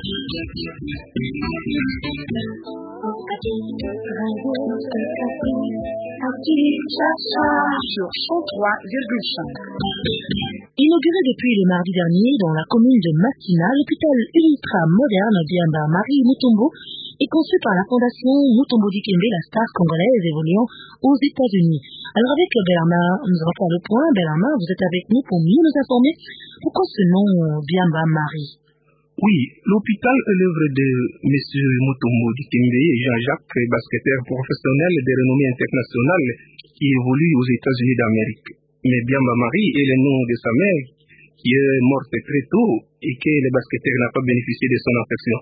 Sur 103,5. Inauguré depuis le mardi dernier dans la commune de Massina, l'hôpital ultra-moderne Biamba Marie Mutombo est conçu par la fondation Mutombo Dikembe, la star congolaise évoluant aux États-Unis. Alors avec Bernard, nous allons faire le point. Bernard, vous êtes avec nous pour mieux nous informer. Pourquoi ce nom Biamba Marie? Oui, l'hôpital est l'œuvre de M. Mutombo Dikembe, Jean-Jacques, basketteur professionnel de renommée internationale qui évolue aux États-Unis d'Amérique. Mais Biamba Marie est le nom de sa mère qui est morte très tôt et que le basketteur n'a pas bénéficié de son affection.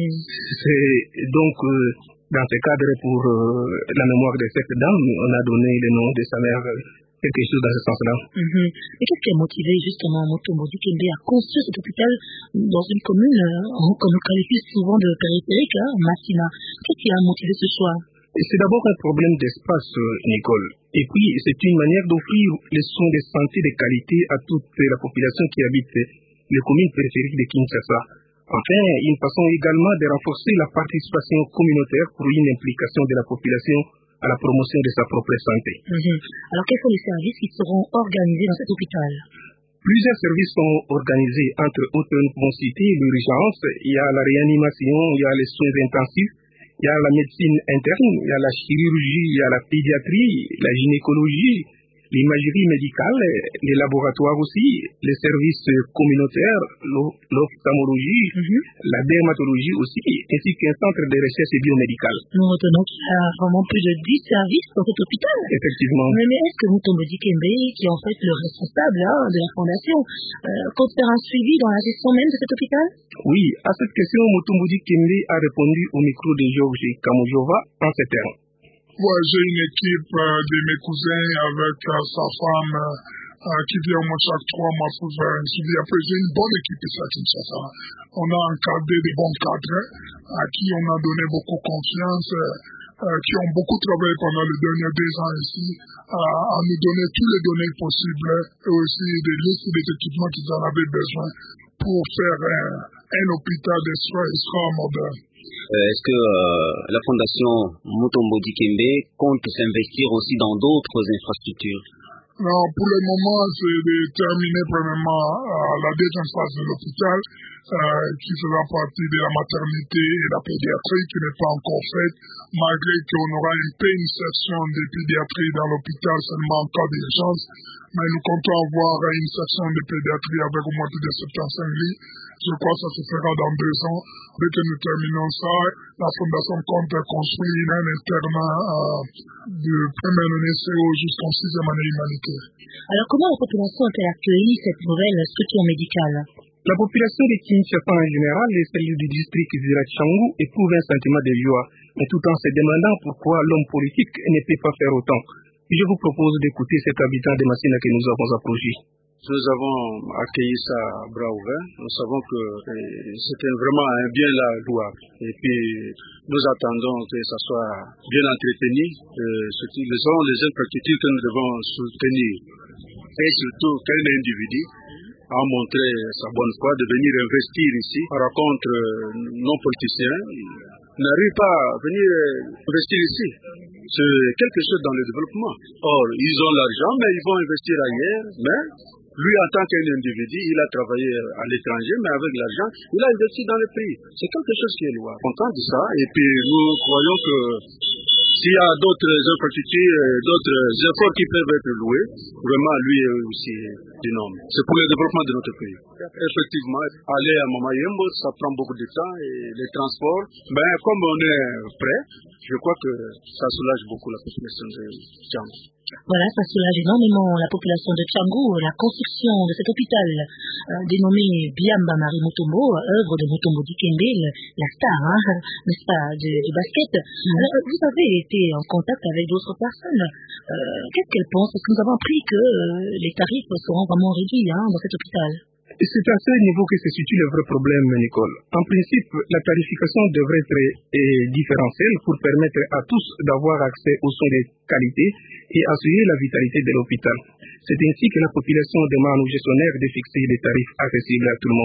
C'est donc dans ce cadre, pour la mémoire de cette dame, on a donné le nom de sa mère, quelque chose dans ce sens-là. Et qu'est-ce qui a motivé justement Mutombo Dikembe à construire cet hôpital dans une commune qu'on nous qualifie souvent de périphérique, Massina? Qu'est-ce qui a motivé ce choix? C'est d'abord un problème d'espace, Nicole. Et puis, c'est une manière d'offrir les soins de santé de qualité à toute la population qui habite les communes périphériques de Kinshasa. Enfin, une façon également de renforcer la participation communautaire pour une implication de la population à la promotion de sa propre santé. Alors, quels sont les services qui seront organisés dans cet hôpital? Plusieurs services sont organisés, entre autres, nous pouvons citer l'urgence, il y a la réanimation, il y a les soins intensifs, il y a la médecine interne, il y a la chirurgie, il y a la pédiatrie, la gynécologie, l'imagerie médicale, les laboratoires aussi, les services communautaires, l'ophtalmologie, la dermatologie aussi, ainsi qu'un centre de recherche biomédicale. Nous retenons qu'il y a vraiment plus de 10 services dans cet hôpital. Effectivement. Mais est-ce que Mutombo Dikembe, qui est en fait le responsable de la fondation, compte faire un suivi dans la gestion même de cet hôpital? Oui, à cette question, Mutombo Dikembe a répondu au micro de Georges Kamojova en ces termes. Ouais, j'ai une équipe de mes cousins avec sa femme qui vient au moins chaque 3 mois pour faire un suivi. Après, j'ai une bonne équipe ici à Kinshasa. On a encadré des bons cadres à qui on a donné beaucoup confiance, qui ont beaucoup travaillé pendant les derniers 2 ans ici, à nous donner tous les données possibles et aussi des listes des équipements qu'ils en avaient besoin pour faire un hôpital extra moderne. Est-ce que la fondation Mutombo Dikembe compte s'investir aussi dans d'autres infrastructures? Non, pour le moment, c'est de terminer premièrement la deuxième phase de l'hôpital, qui fera partie de la maternité et la pédiatrie, qui n'est pas encore faite, malgré qu'on aura une section de pédiatrie dans l'hôpital seulement en cas d'urgence. Mais nous comptons avoir une section de pédiatrie avec au moins de 75 lits. Je crois que ça se fera dans 2 ans. Dès que nous terminons ça, la fondation compte construire un internat de première année CO jusqu'en 6e année humanitaire. Alors comment la population a-t-elle accueilli cette nouvelle structure médicale? La population de Kinshasa en général et celle du district Zirachangu éprouve un sentiment de joie, mais tout en se demandant pourquoi l'homme politique ne peut pas faire autant. Je vous propose d'écouter cet habitant de Massina que nous avons approché. Nous avons accueilli ça à bras ouverts. Nous savons que c'était vraiment un bien là louable. Et puis, nous attendons que ça soit bien entretenu. Ce sont les infrastructures que nous devons soutenir. Et surtout, qu'un individu a montré sa bonne foi de venir investir ici à rencontre non politiciens, n'arrive pas à venir investir ici. C'est quelque chose dans le développement. Or, ils ont l'argent, mais ils vont investir ailleurs. Mais lui, en tant qu'un individu, il a travaillé à l'étranger, mais avec l'argent, il a investi dans le pays. C'est quelque chose qui est louable. Content de ça. Et puis, nous croyons que s'il y a d'autres infrastructures, d'autres efforts qui peuvent être loués, vraiment, lui est aussi énorme. C'est pour le développement de notre pays. Effectivement, aller à Mamayembo, ça prend beaucoup de temps et les transports. Mais comme on est prêt, je crois que ça soulage beaucoup la population de Django. Voilà, ça soulage énormément la population de Django. La construction de cet hôpital dénommé Biamba Marie Mutombo, œuvre de Mutombo Dikembe, la star, n'est-ce pas, du basket. Alors, vous avez été en contact avec d'autres personnes. Qu'est-ce qu'elles pensent? Parce que nous avons appris que les tarifs seront vraiment réduits dans cet hôpital. C'est à ce niveau que se situe le vrai problème, Nicole. En principe, la tarification devrait être différentielle pour permettre à tous d'avoir accès aux soins de qualité et assurer la vitalité de l'hôpital. C'est ainsi que la population demande aux gestionnaires de fixer des tarifs accessibles à tout le monde.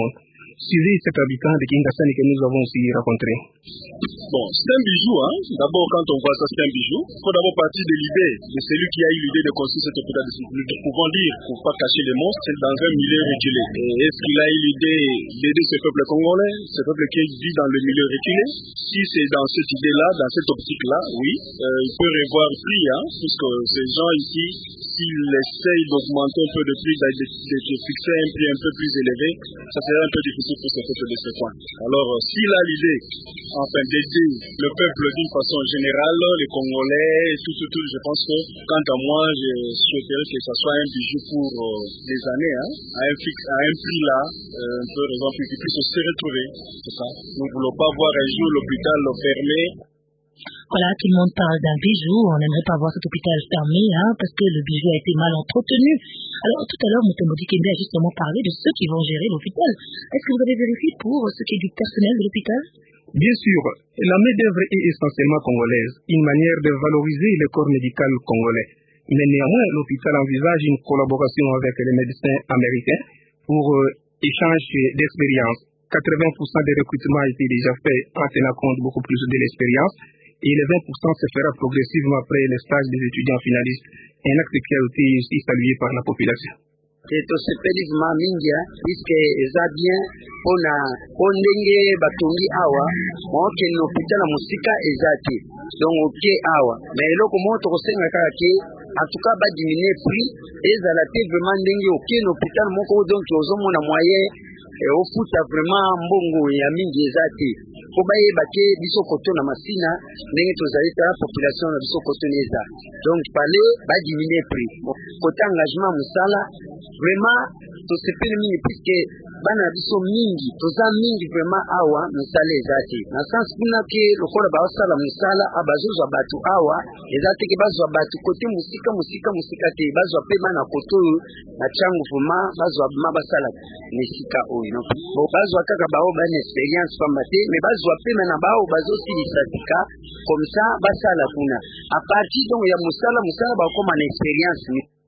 Suivez cet habitant de Kingasani que nous avons aussi rencontré. Bon, c'est un bijou, hein. D'abord, quand on voit ça, c'est un bijou. Il faut d'abord partir de l'idée de celui qui a eu l'idée de construire cet hôpital de sécurité. Nous pouvons dire, pour ne pas cacher les monstres, c'est dans un milieu reculé. Et est-ce qu'il a eu l'idée d'aider ce peuple congolais, ce peuple qui vit dans le milieu reculé? Si c'est dans cette idée-là, dans cette optique-là, oui, il peut revoir prix, hein, puisque ces gens ici, s'ils essayent d'augmenter un peu de prix, de fixer un prix un peu plus élevé, ça serait un peu difficile pour ce peuple de ce coin. Alors, s'il a l'idée, enfin, d'aider le peuple d'une façon générale, les Congolais, tout, je pense que, quant à moi, je souhaiterais que ça soit un bijou pour des années, hein, à un prix là, un peu raison pour qu'ils puissent se retrouver, c'est ça. Nous ne voulons pas voir un jour l'hôpital fermé. Voilà, tout le monde parle d'un bijou. On n'aimerait pas voir cet hôpital fermé, hein, parce que le bijou a été mal entretenu. Alors, tout à l'heure, Mutombo Dikembe a justement parlé de ceux qui vont gérer l'hôpital. Est-ce que vous avez vérifié pour ce qui est du personnel de l'hôpital? Bien sûr, la main-d'œuvre est essentiellement congolaise, une manière de valoriser le corps médical congolais. Mais néanmoins, l'hôpital envisage une collaboration avec les médecins américains pour échange d'expérience. 80% des recrutements a été déjà fait en tenant compte beaucoup plus de l'expérience et les 20% se fera progressivement après le stage des étudiants finalistes, un acte qui a été aussi salué par la population. Tosepeli vima mingi puisque eza bien pona ndenge batongi awa moke no hôpital musika eza te donc oke awa mais eloko moko tokosenga kaka ke en tout cas ba diminuer prix ezala te vraiment ndenge oke no hôpital moko donc ozomona moyen ofuta vraiment mbongo ya mingi eza te po bayeba ke biso koto na masina ndenge tozali ta population na biso koto neza donc pale ba diminuer prix côté engagement musala vraiment tosepeli mingi puisque bana biso mingi toza mingi vraiment awa misala eza te na sens kuna ke lokola baosala misala abazozwa batu awa eza te ke bazwa batu kote musika te bazwa pe bana koto na changu vraiment bazwa ma basala misika oyo no bo bazwa kaka bao bana experience pamba te mais bazwa pe na bao bazosilisa tika comme ça basala kuna à partir donc ya musala bakoma na experience.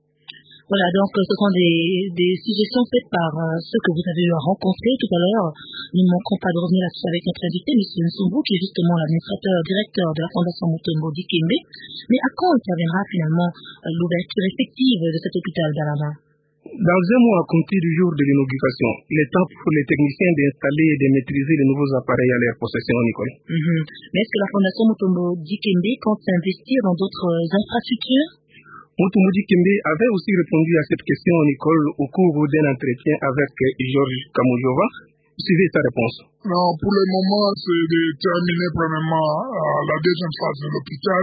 Voilà, donc ce sont des suggestions faites par ceux que vous avez eu à rencontrer tout à l'heure. Nous ne manquerons pas de revenir là-dessus avec notre invité, M. Nsumbu, qui est justement l'administrateur directeur de la Fondation Mutombo Dikembe. Mais à quand interviendra finalement l'ouverture effective de cet hôpital d'Alaba? Dans un mois à compter du jour de l'inauguration, il est temps pour les techniciens d'installer et de maîtriser les nouveaux appareils à leur possession, Nicole. Mais est-ce que la Fondation Mutombo Dikembe compte s'investir dans d'autres infrastructures? Mutombo Dikembe avait aussi répondu à cette question, Nicole, au cours d'un entretien avec Georges Kamujova. Suivez sa réponse. Non, pour le moment, c'est de terminer premièrement la deuxième phase de l'hôpital,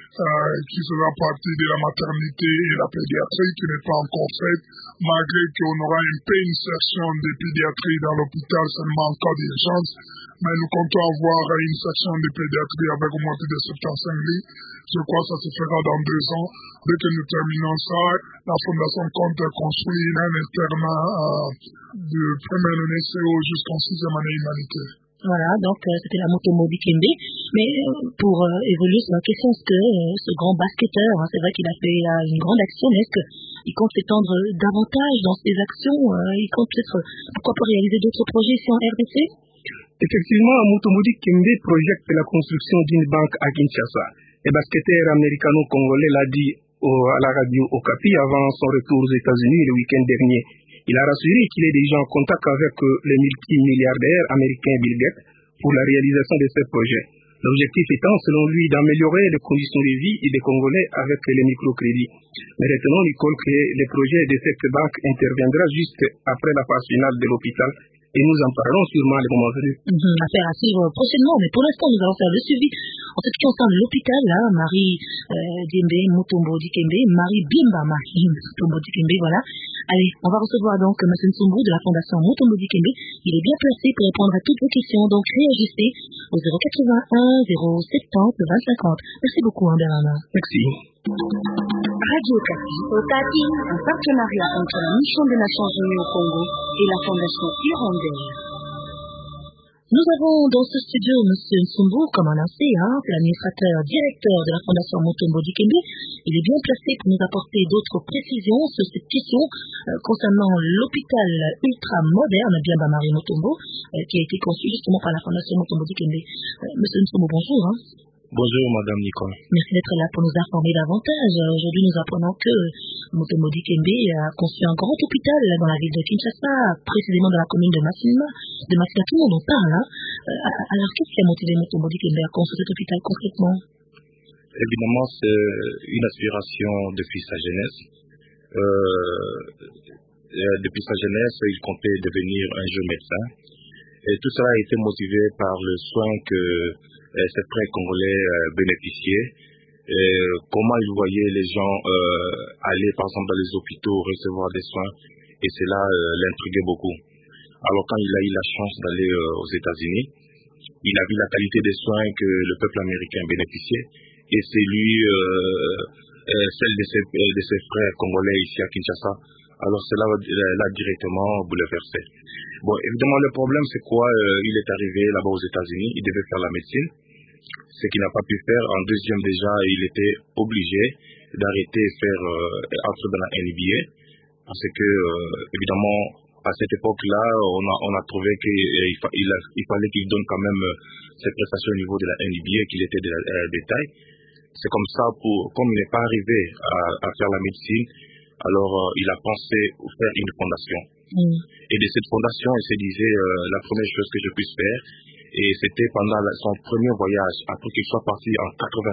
qui sera partie de la maternité et la pédiatrie, qui n'est pas encore faite, malgré qu'on aura une section de pédiatrie dans l'hôpital seulement en cas d'urgence. Mais nous comptons avoir une section de pédiatrie avec au moins de 75 lits. Je crois que ça se fera dans 2 ans. Dès que nous terminons ça, la Fondation compte construire un internat de première année CO jusqu'en 6e année humanitaire. Voilà, donc c'était la Mutombo Dikembe. Mais pour évoluer sur la question, est-ce que ce grand basketteur, c'est vrai qu'il a fait une grande action, mais est-ce qu'il compte s'étendre davantage dans ses actions? Il compte peut-être, pourquoi pas réaliser d'autres projets ici en RDC? Effectivement, Mutombo Dikembe projette la construction d'une banque à Kinshasa. Le basketteur américano-congolais l'a dit à la radio Okapi avant son retour aux États-Unis le week-end dernier. Il a rassuré qu'il est déjà en contact avec le multimilliardaire américain Bill Gates pour la réalisation de ce projet. L'objectif étant, selon lui, d'améliorer les conditions de vie des Congolais avec les microcrédits. Mais retenons, Nicole, que le projet de cette banque interviendra juste après la phase finale de l'hôpital. Et nous en parlons sûrement les moments venus. Affaire à suivre prochainement, mais pour l'instant, nous allons faire le suivi. En ce qui concerne l'hôpital, là, Marie Djembe Mutombo Dikembe, Marie Bimba Marie Mutombo Dikembe, voilà. Allez, on va recevoir donc M. Nsumbu de la Fondation Mutombo Dikembe. Il est bien placé pour répondre à toutes vos questions, donc réagissez au 081 070 2050. Merci beaucoup, Bernard. Merci. Radio Okapi, un partenariat entre la Mission des Nations Unies au Congo et la Fondation Hirondelle. Nous avons dans ce studio M. Nsumbu, comme annoncé, l'administrateur directeur de la Fondation Mutombo Dikembe. Il est bien placé pour nous apporter d'autres précisions sur cette question concernant l'hôpital ultra moderne Biamba Marie Mutombo, qui a été conçu justement par la Fondation Mutombo Dikembe. Monsieur Nsumbu, bonjour. Bonjour Madame Nicole. Merci d'être là pour nous informer davantage. Aujourd'hui, nous apprenons que Mutombo Dikembe a conçu un grand hôpital dans la ville de Kinshasa, précisément dans la commune de Massina. Tout le monde en parle. Alors, qu'est-ce qui a motivé Mutombo Dikembe à construire cet hôpital concrètement? Évidemment, c'est une aspiration depuis sa jeunesse. Depuis sa jeunesse, il comptait devenir un jeune médecin. Et tout cela a été motivé par le soin que ces frères congolais bénéficiaient. Comment ils voyaient les gens aller, par exemple, dans les hôpitaux, recevoir des soins. Et cela l'intriguait beaucoup. Alors, quand il a eu la chance d'aller aux États-Unis, il a vu la qualité des soins que le peuple américain bénéficiait. Et c'est lui, celle de ses frères congolais ici à Kinshasa. Alors cela l'a directement bouleversé. Bon, évidemment, le problème, c'est quoi? Il est arrivé là-bas aux États-Unis, il devait faire la médecine. Ce qu'il n'a pas pu faire. En deuxième, déjà, il était obligé d'arrêter et faire entrer dans la NBA. Parce que, évidemment, à cette époque-là, on a trouvé qu'il fallait qu'il donne quand même ses prestations au niveau de la NBA, qu'il était de taille. C'est comme ça, comme il n'est pas arrivé à faire la médecine, alors il a pensé faire une fondation. Et de cette fondation, il se disait, la première chose que je puisse faire, et c'était pendant son premier voyage, après qu'il soit parti en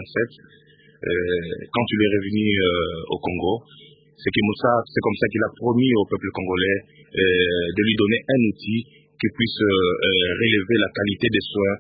87, quand il est revenu au Congo, c'est comme ça qu'il a promis au peuple congolais de lui donner un outil qui puisse relever la qualité des soins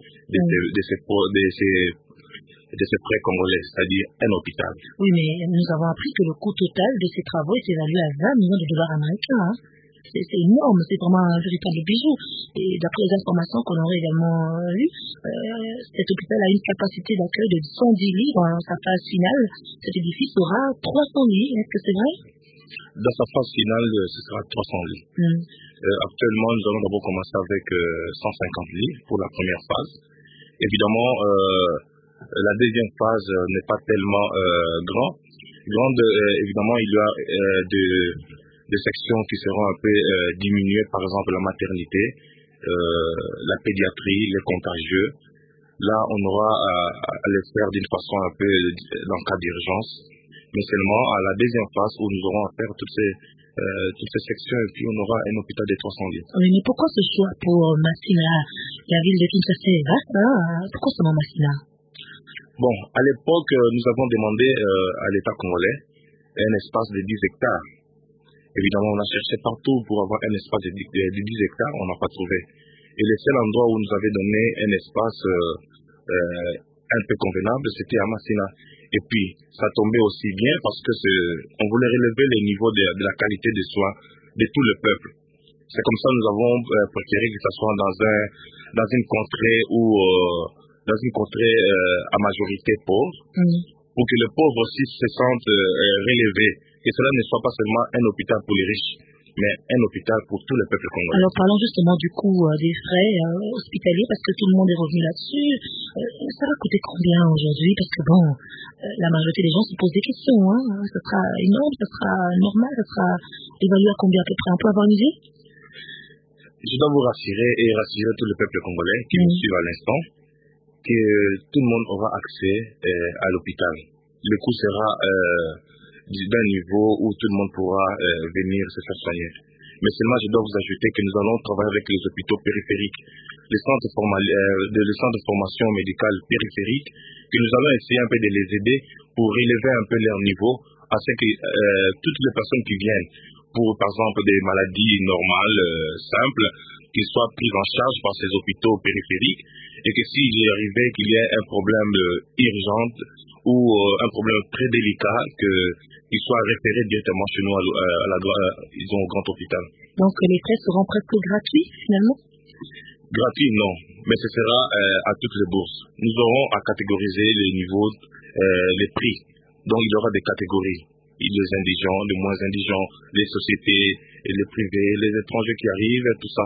de ces frères congolais, c'est-à-dire un hôpital. Oui, mais nous avons appris que le coût total de ces travaux est évalué à 20 millions de dollars américains. C'est énorme, c'est vraiment un véritable bijou. Et d'après les informations qu'on aurait également eues, cet hôpital a une capacité d'accueil de 110 lits dans sa phase finale. Cet édifice aura 300 lits, est-ce que c'est vrai? Dans sa phase finale, ce sera 300 lits. Actuellement, nous allons d'abord commencer avec 150 lits pour la première phase. Évidemment, la deuxième phase n'est pas tellement grande. Évidemment, il y a des sections qui seront un peu diminuées, par exemple la maternité, la pédiatrie, les contagieux. Là, on aura à le faire d'une façon un peu dans le cas d'urgence, mais seulement à la deuxième phase où nous aurons à faire toutes ces sections et puis on aura un hôpital de 300 lits. Oui, mais pourquoi ce choix pour Massina? La ville de Kinshasa est vaste, pourquoi seulement Massina? Bon, à l'époque, nous avons demandé à l'État congolais un espace de 10 hectares. Évidemment, on a cherché partout pour avoir un espace de 10 hectares, on n'a pas trouvé. Et le seul endroit où nous avait donné un espace un peu convenable, c'était à Massina. Et puis, ça tombait aussi bien parce que on voulait relever le niveau de la qualité des soins de tout le peuple. C'est comme ça que nous avons préféré que ça soit dans une contrée à majorité pauvre, pour que les pauvres aussi se sentent relevés. Que cela ne soit pas seulement un hôpital pour les riches, mais un hôpital pour tout le peuple congolais. Alors parlons justement du coût des frais hospitaliers, parce que tout le monde est revenu là-dessus. Ça va coûter combien aujourd'hui? Parce que bon, la majorité des gens se posent des questions. Ça sera énorme, ça sera normal, ça sera évalué à combien à peu près? On peut avoir une idée? Je dois vous rassurer et rassurer tout le peuple congolais qui nous suit à l'instant que tout le monde aura accès à l'hôpital. Le coût sera d'un niveau où tout le monde pourra venir se faire soigner. Mais seulement, je dois vous ajouter que nous allons travailler avec les hôpitaux périphériques, les centres de formation médicale périphériques, que nous allons essayer un peu de les aider pour relever un peu leur niveau, afin que toutes les personnes qui viennent pour, par exemple, des maladies normales, simples, qu'ils soient prises en charge par ces hôpitaux périphériques, et que s'il est arrivé qu'il y ait un problème urgent ou un problème très délicat, qu'ils soient référés directement chez nous au grand hôpital. Donc les frais seront presque gratuits finalement? Gratuit, non, mais ce sera à toutes les bourses. Nous aurons à catégoriser les niveaux, les prix. Donc il y aura des catégories. Les indigents, les moins indigents, les sociétés, les privés, les étrangers qui arrivent, tout ça.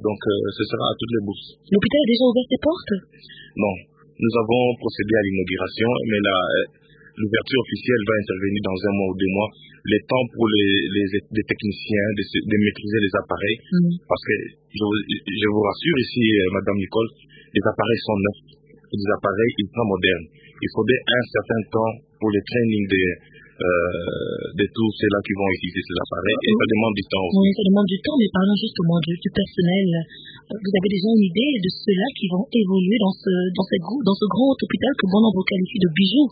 Donc ce sera à toutes les bourses. L'hôpital a déjà ouvert ses portes? Non, nous avons procédé à l'inauguration, mais l'ouverture officielle va intervenir dans 1 mois ou 2 mois. Le temps pour les techniciens de maîtriser les appareils, parce que je vous rassure ici, Madame Nicole, les appareils sont neufs, des appareils ultra modernes. Il faudrait un certain temps pour le training de tous ceux-là qui vont utiliser ces appareils, et ça demande du temps aussi. Oui, ça demande du temps, mais parlons justement du personnel. Vous avez déjà une idée de ceux-là qui vont évoluer dans ce grand hôpital que bon nombre qualifie de bijoux?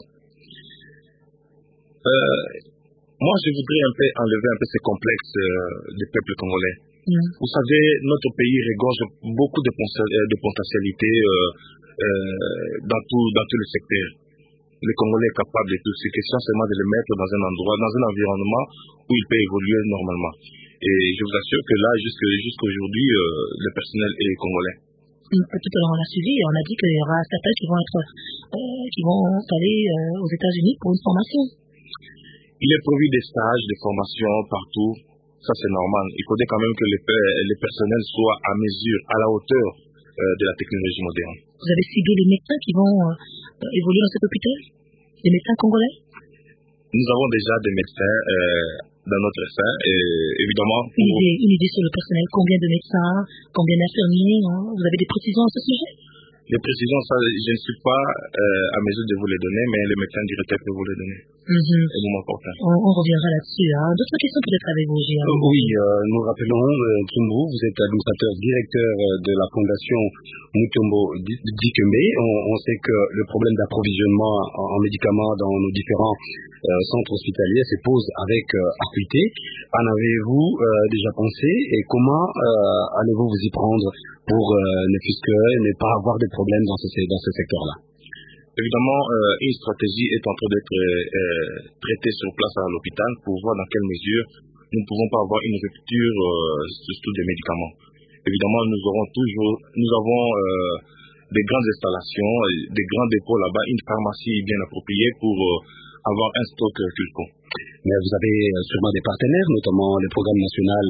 Moi, je voudrais enlever un peu ce complexe du peuple congolais. Vous savez, notre pays regorge beaucoup de potentialités dans tout le secteur. Le Congolais est capable de tout. C'est question seulement de le mettre dans un endroit, dans un environnement où il peut évoluer normalement. Et je vous assure que là, jusqu'aujourd'hui, le personnel est congolais. Tout à l'heure, on a suivi, on a dit qu'il y aura certains qui vont aller aux États-Unis pour une formation. Il est prévu des stages, des formations partout. Ça, c'est normal. Il faudrait quand même que les personnels soient à mesure, à la hauteur de la technologie moderne. Vous avez ciblé les médecins qui vont évoluer dans cet hôpital? Les médecins congolais? Nous avons déjà des médecins dans notre sein, et évidemment... Une idée sur le personnel. Combien de médecins? Combien d'infirmiers? Vous avez des précisions à ce sujet? Les précisions, ça, je ne suis pas à mesure de vous les donner, mais le médecin directeur peut vous les donner. Et vous m'apportez. On reviendra là-dessus. D'autres questions peut-être avec vous, Gérard? Oui, nous rappelons, Tsumbu, vous êtes administrateur directeur de la fondation Mutombo Dikembe. On sait que le problème d'approvisionnement en médicaments dans nos différents centres hospitaliers se pose avec acuité. En avez-vous déjà pensé, et comment allez-vous vous y prendre pour ne pas avoir de problèmes dans ce secteur-là? Évidemment, une stratégie est en train d'être traitée sur place à l'hôpital pour voir dans quelle mesure nous ne pouvons pas avoir une rupture surtout des médicaments. Évidemment, nous avons des grandes installations, des grands dépôts là-bas, une pharmacie bien appropriée pour avoir un stock qu'il faut. Mais vous avez sûrement des partenaires, notamment le programme national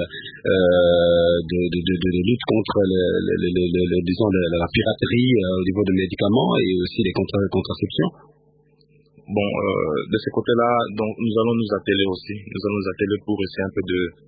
de lutte contre la piraterie au niveau des médicaments et aussi les contraceptions. Bon, de ce côté-là, donc nous allons nous atteler aussi. Nous allons nous atteler pour essayer un peu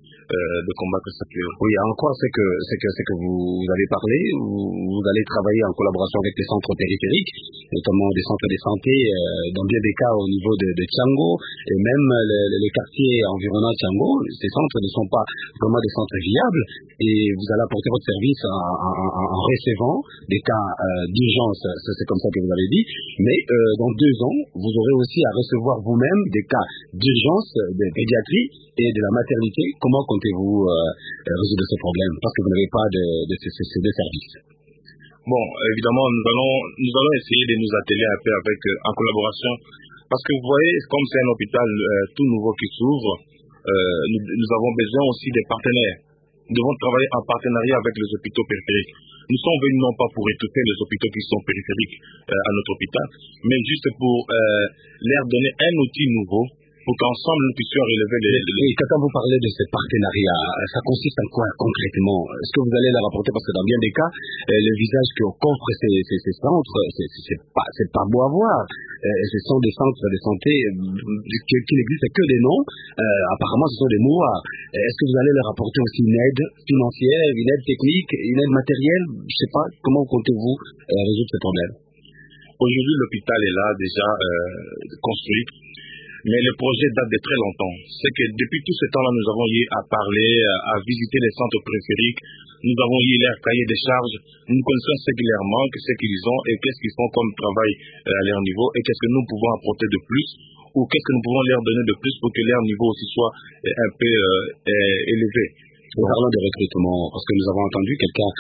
de combattre ça. Oui, en quoi c'est que vous avez parlé, vous allez travailler en collaboration avec les centres périphériques, notamment des centres de santé, dans bien des cas au niveau de Tchango, et même les quartiers environnants de Tchango. Ces centres ne sont pas vraiment des centres viables, et vous allez apporter votre service en recevant des cas d'urgence, c'est comme ça que vous avez dit, mais dans 2 ans, vous aurez aussi à recevoir vous-même des cas d'urgence, de pédiatrie et de la maternité. Comment comptez-vous résoudre ce problème, parce que vous n'avez pas de ces 2 services? Bon, évidemment, nous allons essayer de nous atteler un peu en collaboration, parce que vous voyez, comme c'est un hôpital tout nouveau qui s'ouvre, nous avons besoin aussi des partenaires. Nous devons travailler en partenariat avec les hôpitaux périphériques. Nous sommes venus non pas pour étouffer les hôpitaux qui sont périphériques à notre hôpital, mais juste pour leur donner un outil nouveau pour qu'ensemble nous puissions relever Et quand vous parlez de ce partenariat, ça consiste en quoi concrètement? Est-ce que vous allez leur apporter, parce que dans bien des cas, le visage qu'offrent ces centres, c'est pas beau à voir. Ce sont des centres de santé qui n'existent que des noms. Apparemment, ce sont des mouards. Est-ce que vous allez leur apporter aussi une aide financière, une aide technique, une aide matérielle? Je sais pas, comment comptez-vous résoudre ce problème? Aujourd'hui, l'hôpital est là déjà construit. Mais le projet date de très longtemps. C'est que depuis tout ce temps-là, nous avons eu à parler, à visiter les centres périphériques. Nous avons eu leur cahier des charges. Nous connaissons ce qui leur manque, ce qu'ils ont et qu'est-ce qu'ils font comme travail à leur niveau et qu'est-ce que nous pouvons apporter de plus ou qu'est-ce que nous pouvons leur donner de plus pour que leur niveau aussi soit un peu élevé. Parlons de recrutement, parce que nous avons entendu quelqu'un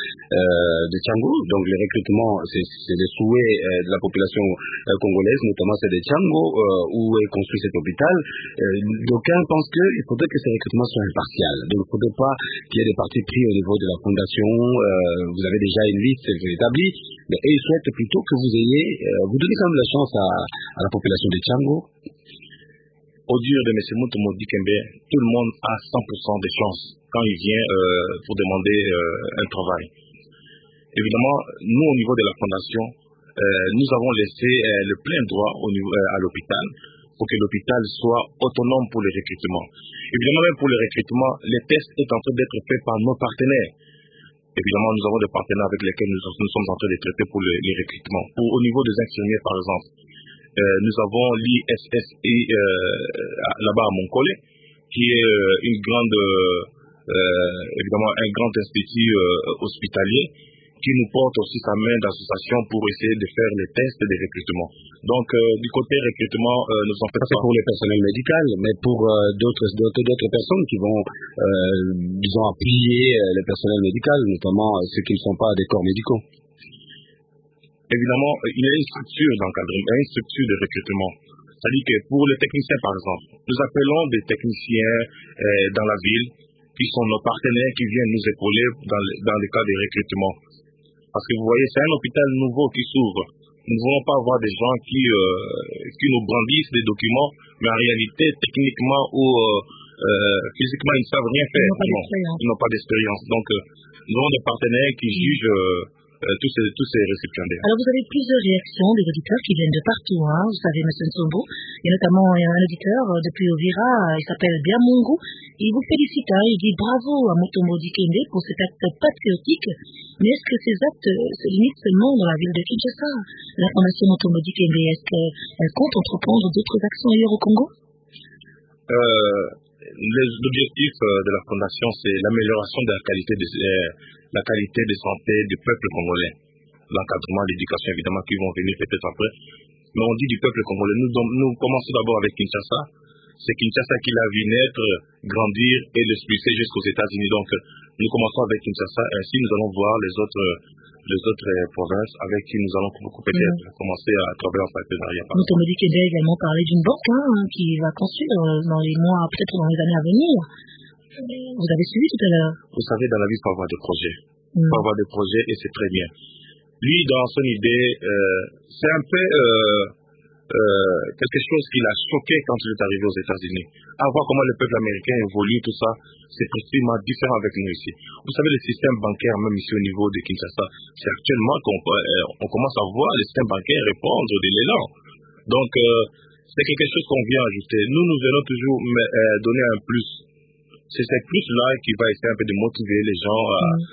de Tchango, donc les recrutements, c'est des souhaits de la population congolaise, notamment c'est de Tchango, où est construit cet hôpital. D'aucuns pensent qu'il faudrait que ces recrutements soient impartials, donc il ne faudrait pas qu'il y ait des partis pris au niveau de la fondation. Vous avez déjà une liste établie, mais ils souhaitent plutôt que vous donnez quand même la chance à la population de Tchango. Au dur de M. Mutombo Dikembe, tout le monde a 100% de chance. quand il vient pour demander un travail. Évidemment, nous, au niveau de la fondation, nous avons laissé le plein droit à l'hôpital pour que l'hôpital soit autonome pour le recrutement. Évidemment, même pour le recrutement, les tests sont en train d'être faits par nos partenaires. Évidemment, nous avons des partenaires avec lesquels nous sommes en train de traiter pour les recrutements. Au niveau des infirmiers, par exemple, nous avons l'ISSI là-bas à Montcollet, qui est évidemment un grand institut hospitalier, qui nous porte aussi sa main d'association pour essayer de faire les tests de recrutement. Donc, du côté recrutement, nous en faisons. C'est pour les personnels médicaux, mais pour d'autres personnes qui vont, disons, appuyer les personnels médicaux, notamment ceux qui ne sont pas des corps médicaux. Évidemment, il y a une structure d'encadrement, une structure de recrutement. C'est-à-dire que pour les techniciens, par exemple, nous appelons des techniciens dans la ville qui sont nos partenaires qui viennent nous épauler dans le cas de recrutement. Parce que vous voyez, c'est un hôpital nouveau qui s'ouvre. Nous ne voulons pas avoir des gens qui nous brandissent des documents, mais en réalité, techniquement ou physiquement, ils ne savent rien faire. Ils n'ont pas d'expérience. Donc, nous avons des partenaires qui jugent tous ces récipiendaires. Alors, vous avez plusieurs réactions des auditeurs qui viennent de partout. Vous savez, M. Nsombo, il y a notamment un auditeur depuis Ovira, il s'appelle Biamungu. Il vous félicite, il dit bravo à Mutombo Dikembe pour cet acte patriotique. Mais est-ce que ces actes se limitent seulement dans la ville de Kinshasa? La fondation Mutombo Dikembe, est-ce qu'elle compte entreprendre d'autres actions ailleurs au Congo? L'objectif de la fondation, c'est l'amélioration de la qualité de santé du peuple congolais. L'encadrement, l'éducation, évidemment, qui vont venir peut-être après. Mais on dit du peuple congolais. Nous commençons d'abord avec Kinshasa. C'est Kinshasa qui l'a vu naître, grandir et l'expulser jusqu'aux États-Unis. Donc, nous commençons avec Kinshasa. Ainsi, nous allons voir les autres provinces avec qui nous allons beaucoup peut-être commencer à travailler en partenariat. Mutombo Dikembe a également parlé d'une banque qui va construire dans les mois, peut-être dans les années à venir. Vous avez suivi tout à l'heure. Vous savez, dans la vie, il faut avoir des projets. Il faut avoir des projets et c'est très bien. Lui, dans son idée, c'est un peu quelque chose qui l'a choqué quand il est arrivé aux États-Unis. À voir comment le peuple américain évolue, tout ça, c'est précisément différent avec nous ici. Vous savez, le système bancaire, même ici au niveau de Kinshasa, c'est actuellement qu'on commence à voir le système bancaire répondre de l'élan. Donc, c'est quelque chose qu'on vient ajouter. Nous venons toujours donner un plus. C'est ce plus-là qui va essayer un peu de motiver les gens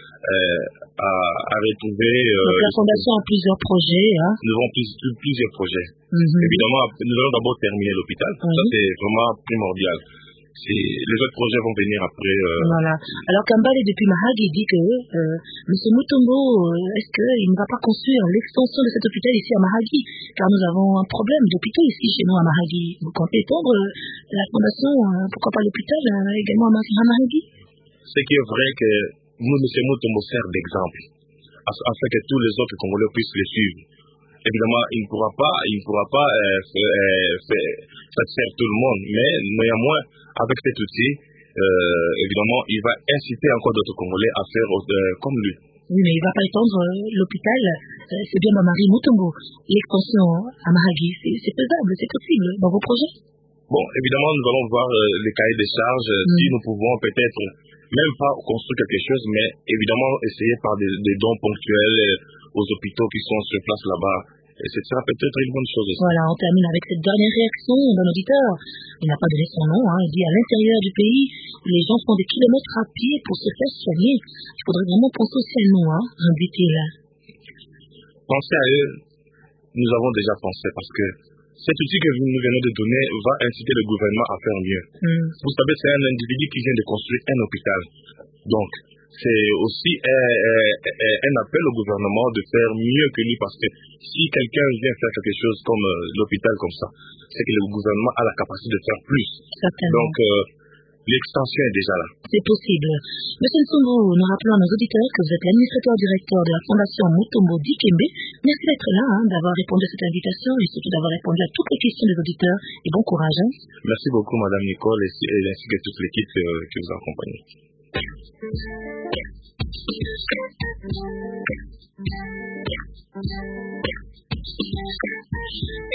à retrouver... Donc la fondation a plusieurs projets. Nous avons plusieurs projets. Évidemment, nous allons d'abord terminer l'hôpital. Ça, c'est vraiment primordial. Les autres projets vont venir après. Voilà. Alors Kambale, depuis Mahagi, dit que M. Mutombo, est-ce qu'il ne va pas construire l'extension de cet hôpital ici à Mahagi? Car nous avons un problème d'hôpitaux ici chez nous à Mahagi. Vous comptez étendre la fondation, pourquoi pas l'hôpital également à Mahagi? Ce qui est vrai que nous, M. Mutombo sert d'exemple, afin que tous les autres Congolais puissent le suivre. Évidemment, il ne pourra pas satisfaire tout le monde, mais néanmoins, avec cet outil, évidemment, il va inciter encore d'autres Congolais à faire comme lui. Oui, mais il ne va pas étendre l'hôpital, c'est bien Marie Mutombo. L'extension à Mahagi, c'est faisable, c'est possible dans vos projets? Bon, évidemment, nous allons voir les cahiers des charges, si nous pouvons peut-être même pas construire quelque chose, mais évidemment essayer par des dons ponctuels aux hôpitaux qui sont sur place là-bas. Et ce sera peut-être une bonne chose aussi. Voilà, on termine avec cette dernière réaction d'un auditeur. Il n'a pas donné son nom, il dit à l'intérieur du pays, les gens font des kilomètres à pied pour se faire soigner. Il faudrait vraiment penser aussi à nous, dit-il. Penser à eux, nous avons déjà pensé parce que cet outil que nous venons de donner va inciter le gouvernement à faire mieux. Vous savez, c'est un individu qui vient de construire un hôpital. Donc, c'est aussi un appel au gouvernement de faire mieux que lui parce que si quelqu'un vient faire quelque chose comme l'hôpital comme ça, c'est que le gouvernement a la capacité de faire plus. Certainement. Donc, l'extension est déjà là. C'est possible. Monsieur Nsombo, nous rappelons à nos auditeurs que vous êtes l'administrateur directeur de la Fondation Mutombo Dikembe. Merci d'être là, d'avoir répondu à cette invitation et surtout d'avoir répondu à toutes les questions des auditeurs. Et bon courage. Merci beaucoup, Madame Nicole, ainsi que toute l'équipe qui vous accompagne.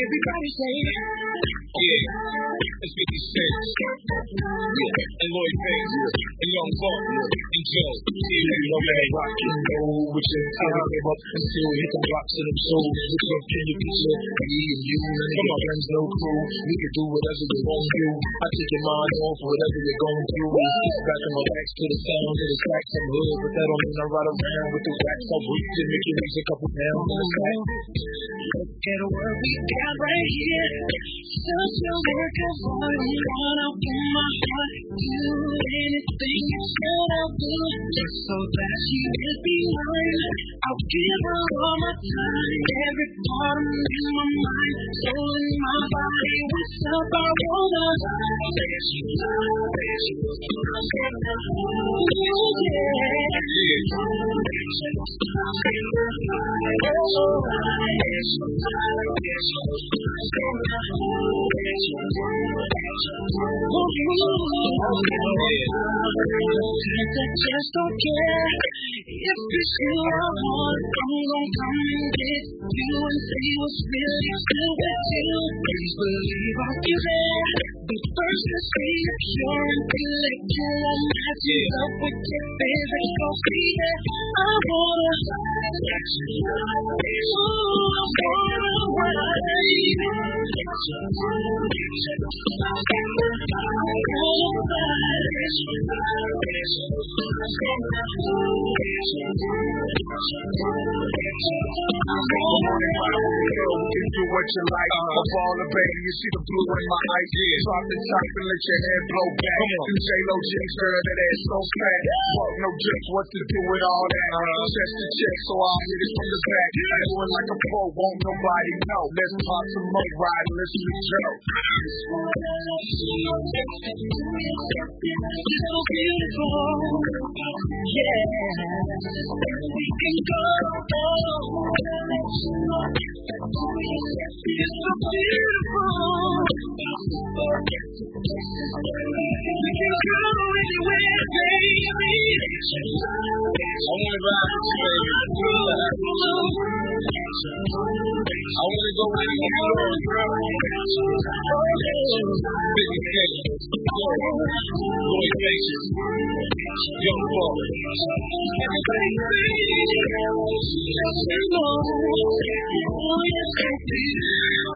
Everybody say, yeah, it's 50 Cent, and Lloyd Banks, and Young Buck, and Joe. You know that rock and roll with your time came up until we hit the blocks of them souls. Look up in your picture, me and you, none of your friends, no crew. We can do whatever we gon' do. I take your mind off whatever you're going through. Back on my backs to the sound of the sax and hood, but that don't mean I ride around with the wax. I whip to make it raise a couple pounds in the sack. Look at what we got right here. Such a work of art. You wanna open my heart. Do anything you said I'll do, just so that she will be mine. I'll give her all my time, every part of me, my mind, soul in my body. What's up, I wanna dance you love, dance you love, just don't care if it's you I want. I'm gon' come and get you and see what's really still with you. Please believe I'll be there, but first let's see if you're intellectual. Matches up with your physical fear. I wanna let you know, I wanna ride. Do what you like, I'm falling, baby. You see the blue in my eyes. Drop the top and let your head blow back. You J-Lo jinx, girl, that ass so fat. Fuck no drips, what to do with all that? Chest to chest, so I'll hit it from the back. Doing like a pro, won't nobody know. Let's pop some more ride and listen to Joe. So beautiful, yeah. We can go. It's so beautiful. We can go anywhere, baby. I wanna ride with you, baby. I wanna go where you want, girl. Big Cake, Lloyd Banks, Young Buck. Everybody say, you know, oh yes, I do.